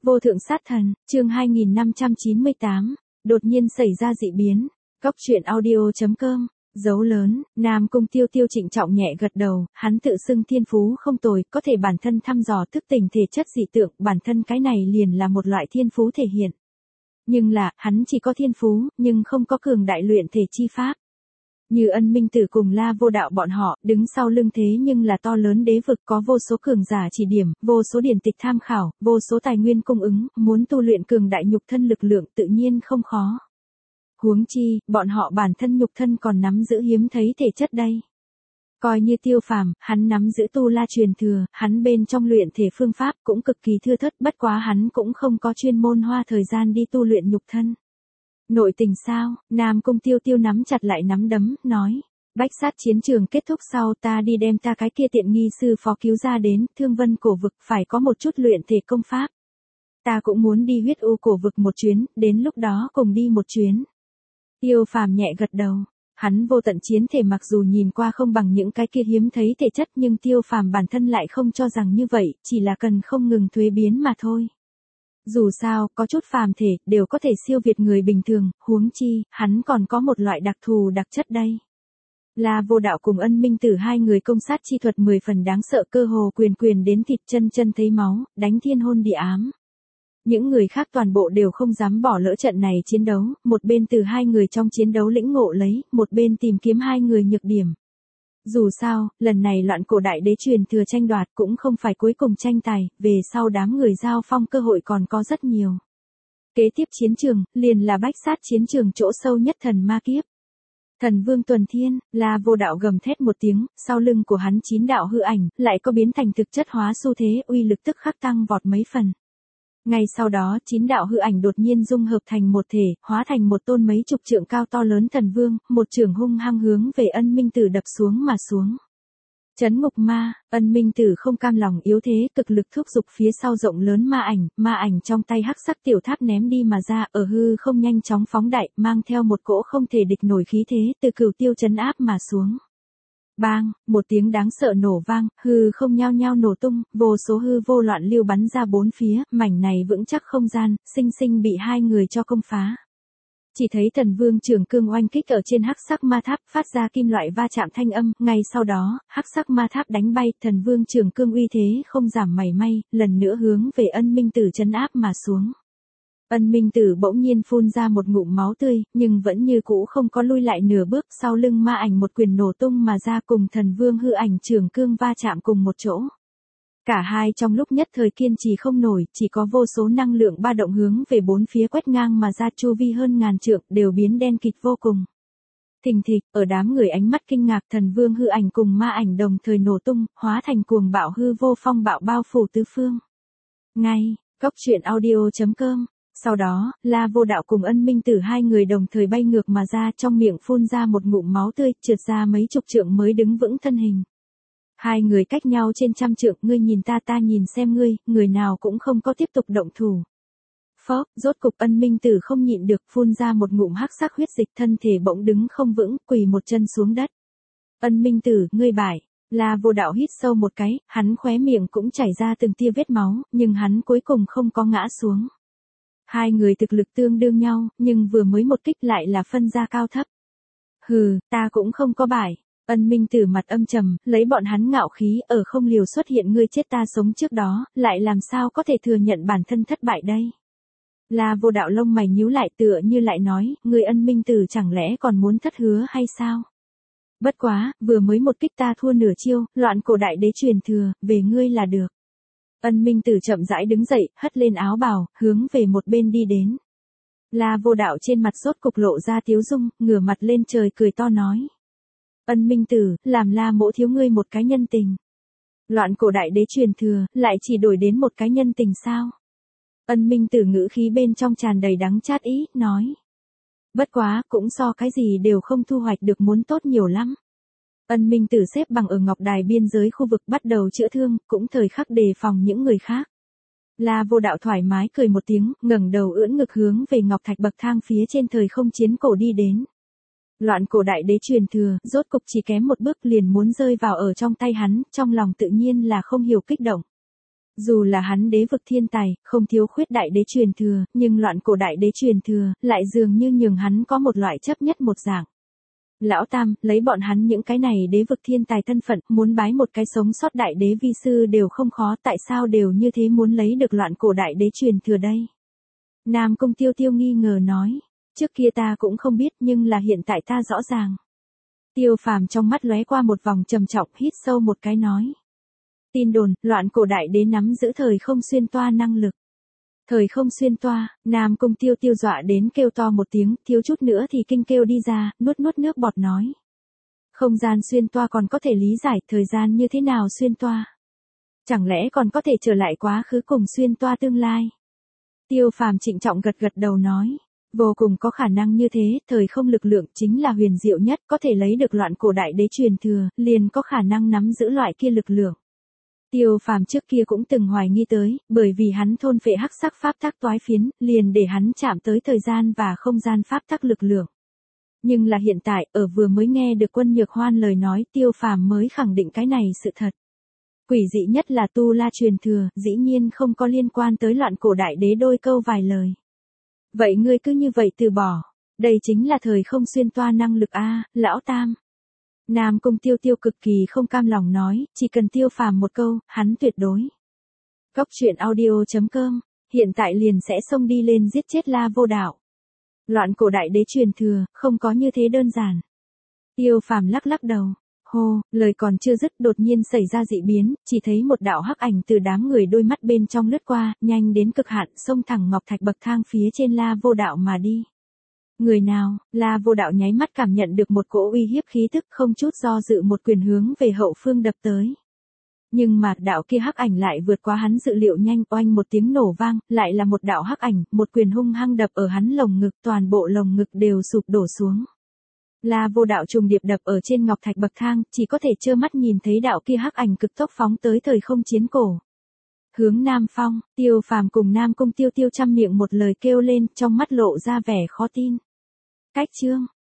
Vô thượng sát thần, chương 2598, đột nhiên xảy ra dị biến. Góc truyện audio.com, dấu lớn, Nam Cung Tiêu Tiêu trịnh trọng nhẹ gật đầu, hắn tự xưng thiên phú không tồi, có thể bản thân thăm dò thức tỉnh thể chất dị tượng, bản thân cái này liền là một loại thiên phú thể hiện. Nhưng là, hắn chỉ có thiên phú, nhưng không có cường đại luyện thể chi pháp. Như Ân Minh Tử cùng La Vô Đạo bọn họ, đứng sau lưng thế nhưng là to lớn đế vực, có vô số cường giả chỉ điểm, vô số điển tịch tham khảo, vô số tài nguyên cung ứng, muốn tu luyện cường đại nhục thân lực lượng tự nhiên không khó. Huống chi, bọn họ bản thân nhục thân còn nắm giữ hiếm thấy thể chất đây. Coi như Tiêu Phàm, hắn nắm giữ tu la truyền thừa, hắn bên trong luyện thể phương pháp cũng cực kỳ thưa thớt, bất quá hắn cũng không có chuyên môn hoa thời gian đi tu luyện nhục thân. Nội tình sao? Nam Cung Tiêu Tiêu nắm chặt lại nắm đấm, nói. Bách sát chiến trường kết thúc sau ta đi đem ta cái kia tiện nghi sư phó cứu ra đến, Thương Vân cổ vực phải có một chút luyện thể công pháp. Ta cũng muốn đi huyết u cổ vực một chuyến, đến lúc đó cùng đi một chuyến. Tiêu Phàm nhẹ gật đầu. Hắn vô tận chiến thể mặc dù nhìn qua không bằng những cái kia hiếm thấy thể chất nhưng Tiêu Phàm bản thân lại không cho rằng như vậy, chỉ là cần không ngừng thuế biến mà thôi. Dù sao, có chút phàm thể, đều có thể siêu việt người bình thường, huống chi, hắn còn có một loại đặc thù đặc chất đây. La Vô Đạo cùng Ân Minh Tử hai người công sát chi thuật 10 phần đáng sợ, cơ hồ quyền đến thịt, chân thấy máu, đánh thiên hôn địa ám. Những người khác toàn bộ đều không dám bỏ lỡ trận này chiến đấu, một bên từ hai người trong chiến đấu lĩnh ngộ lấy, một bên tìm kiếm hai người nhược điểm. Dù sao, lần này loạn cổ đại đế truyền thừa tranh đoạt cũng không phải cuối cùng tranh tài, về sau đám người giao phong cơ hội còn có rất nhiều. Kế tiếp chiến trường, liền là bách sát chiến trường chỗ sâu nhất thần ma kiếp. Thần Vương Tuần Thiên, La Vô Đạo gầm thét một tiếng, sau lưng của hắn 9 đạo hư ảnh, lại có biến thành thực chất hóa xu thế, uy lực tức khắc tăng vọt mấy phần. Ngay sau đó, 9 đạo hư ảnh đột nhiên dung hợp thành một thể, hóa thành một tôn mấy chục trượng cao to lớn thần vương, một chưởng hung hăng hướng về Ân Minh Tử đập xuống mà xuống. Chấn ngục ma, Ân Minh Tử không cam lòng yếu thế, cực lực thúc giục phía sau rộng lớn ma ảnh trong tay hắc sắc tiểu tháp ném đi mà ra, ở hư không nhanh chóng phóng đại, mang theo một cỗ không thể địch nổi khí thế, từ Cửu Tiêu trấn áp mà xuống. Bang, một tiếng đáng sợ nổ vang, hư không nhao nhao nổ tung, vô số hư vô loạn lưu bắn ra bốn phía, mảnh này vững chắc không gian, sinh bị hai người cho công phá. Chỉ thấy Thần Vương trường cương oanh kích ở trên hắc sắc ma tháp, phát ra kim loại va chạm thanh âm, ngay sau đó, hắc sắc ma tháp đánh bay, Thần Vương trường cương uy thế không giảm mảy may, lần nữa hướng về Ân Minh Tử trấn áp mà xuống. Ân Minh Tử bỗng nhiên phun ra một ngụm máu tươi, nhưng vẫn như cũ không có lui lại nửa bước, sau lưng ma ảnh một quyền nổ tung mà ra cùng Thần Vương hư ảnh trường cương va chạm cùng một chỗ. Cả hai trong lúc nhất thời kiên trì không nổi, chỉ có vô số năng lượng ba động hướng về bốn phía quét ngang mà ra, chu vi hơn ngàn trượng, đều biến đen kịt vô cùng. Thình thịch, ở đám người ánh mắt kinh ngạc, Thần Vương hư ảnh cùng ma ảnh đồng thời nổ tung, hóa thành cuồng bạo hư vô phong bạo bao phủ tứ phương. Ngay, góc truyện audio.com. Sau đó, La Vô Đạo cùng Ân Minh Tử hai người đồng thời bay ngược mà ra, trong miệng phun ra một ngụm máu tươi, trượt ra mấy chục trượng mới đứng vững thân hình. Hai người cách nhau trên trăm trượng, ngươi nhìn ta nhìn xem ngươi, người nào cũng không có tiếp tục động thủ. Phốc, rốt cục Ân Minh Tử không nhịn được, phun ra một ngụm hắc sắc huyết dịch, thân thể bỗng đứng không vững, quỳ một chân xuống đất. Ân Minh Tử, ngươi bại. La Vô Đạo hít sâu một cái, hắn khóe miệng cũng chảy ra từng tia vết máu, nhưng hắn cuối cùng không có ngã xuống. Hai người thực lực tương đương nhau, nhưng vừa mới một kích lại là phân ra cao thấp. Hừ, ta cũng không có bại. Ân Minh Tử mặt âm trầm, lấy bọn hắn ngạo khí, ở không liều xuất hiện ngươi chết ta sống trước đó, lại làm sao có thể thừa nhận bản thân thất bại đây. La Vô Đạo lông mày nhíu lại, tựa như lại nói, ngươi Ân Minh Tử chẳng lẽ còn muốn thất hứa hay sao? Bất quá, vừa mới một kích ta thua nửa chiêu, loạn cổ đại đế truyền thừa, về ngươi là được. Ân Minh Tử chậm rãi đứng dậy, hất lên áo bào, hướng về một bên đi đến. La Vô Đạo trên mặt rốt cục lộ ra tiếu dung, ngửa mặt lên trời cười to nói. Ân Minh Tử, làm La mỗ thiếu ngươi một cái nhân tình. Loạn cổ đại đế truyền thừa, lại chỉ đổi đến một cái nhân tình sao? Ân Minh Tử ngữ khí bên trong tràn đầy đắng chát ý, nói. Bất quá, cũng so cái gì đều không thu hoạch được muốn tốt nhiều lắm. Ân Minh Tử xếp bằng ở ngọc đài biên giới khu vực bắt đầu chữa thương, cũng thời khắc đề phòng những người khác. La Vô Đạo thoải mái cười một tiếng, ngẩng đầu ưỡn ngực hướng về ngọc thạch bậc thang phía trên thời không chiến cổ đi đến. Loạn cổ đại đế truyền thừa, rốt cục chỉ kém một bước liền muốn rơi vào ở trong tay hắn, trong lòng tự nhiên là không hiểu kích động. Dù là hắn đế vực thiên tài, không thiếu khuyết đại đế truyền thừa, nhưng loạn cổ đại đế truyền thừa, lại dường như nhường hắn có một loại chấp nhất một dạng. Lão Tam, lấy bọn hắn những cái này đế vực thiên tài thân phận, muốn bái một cái sống sót đại đế vi sư đều không khó, tại sao đều như thế muốn lấy được loạn cổ đại đế truyền thừa đây? Nam Cung Tiêu Tiêu nghi ngờ nói, trước kia ta cũng không biết nhưng là hiện tại ta rõ ràng. Tiêu Phàm trong mắt lóe qua một vòng trầm trọng, hít sâu một cái nói. Tin đồn, loạn cổ đại đế nắm giữ thời không xuyên toa năng lực. Thời không xuyên toa, Nam Cung Tiêu Tiêu dọa đến kêu to một tiếng, thiếu chút nữa thì kinh kêu đi ra, nuốt nước bọt nói. Không gian xuyên toa còn có thể lý giải thời gian như thế nào xuyên toa. Chẳng lẽ còn có thể trở lại quá khứ cùng xuyên toa tương lai. Tiêu Phàm trịnh trọng gật đầu nói. Vô cùng có khả năng như thế, thời không lực lượng chính là huyền diệu nhất, có thể lấy được loạn cổ đại đế truyền thừa, liền có khả năng nắm giữ loại kia lực lượng. Tiêu Phàm trước kia cũng từng hoài nghi tới, bởi vì hắn thôn phệ hắc sắc pháp tắc toái phiến, liền để hắn chạm tới thời gian và không gian pháp tắc lực lượng. Nhưng là hiện tại, ở vừa mới nghe được Quân Nhược Hoan lời nói, Tiêu Phàm mới khẳng định cái này sự thật. Quỷ dị nhất là Tu La truyền thừa, dĩ nhiên không có liên quan tới loạn cổ đại đế đôi câu vài lời. Vậy ngươi cứ như vậy từ bỏ, đây chính là thời không xuyên toa năng lực a, Lão Tam. Nam Cung Tiêu Tiêu cực kỳ không cam lòng nói, chỉ cần Tiêu Phàm một câu, hắn tuyệt đối. Cốc truyện audio.com, hiện tại liền sẽ xông đi lên giết chết La Vô Đạo. Loạn cổ đại đế truyền thừa, không có như thế đơn giản. Tiêu Phàm lắc đầu. Hô, lời còn chưa dứt đột nhiên xảy ra dị biến, chỉ thấy một đạo hắc ảnh từ đám người đôi mắt bên trong lướt qua, nhanh đến cực hạn, xông thẳng ngọc thạch bậc thang phía trên La Vô Đạo mà đi. Người nào? La Vô Đạo nháy mắt cảm nhận được một cỗ uy hiếp khí tức, không chút do dự một quyền hướng về hậu phương đập tới. Nhưng mà đạo kia hắc ảnh lại vượt qua hắn dự liệu nhanh, oanh một tiếng nổ vang, lại là một đạo hắc ảnh, một quyền hung hăng đập ở hắn lồng ngực, toàn bộ lồng ngực đều sụp đổ xuống. La Vô Đạo trùng điệp đập ở trên ngọc thạch bậc thang, chỉ có thể trơ mắt nhìn thấy đạo kia hắc ảnh cực tốc phóng tới thời không chiến cổ. Hướng Nam Phong, Tiêu Phàm cùng Nam Cung Tiêu Tiêu trăm miệng một lời kêu lên, trong mắt lộ ra vẻ khó tin. Cách chương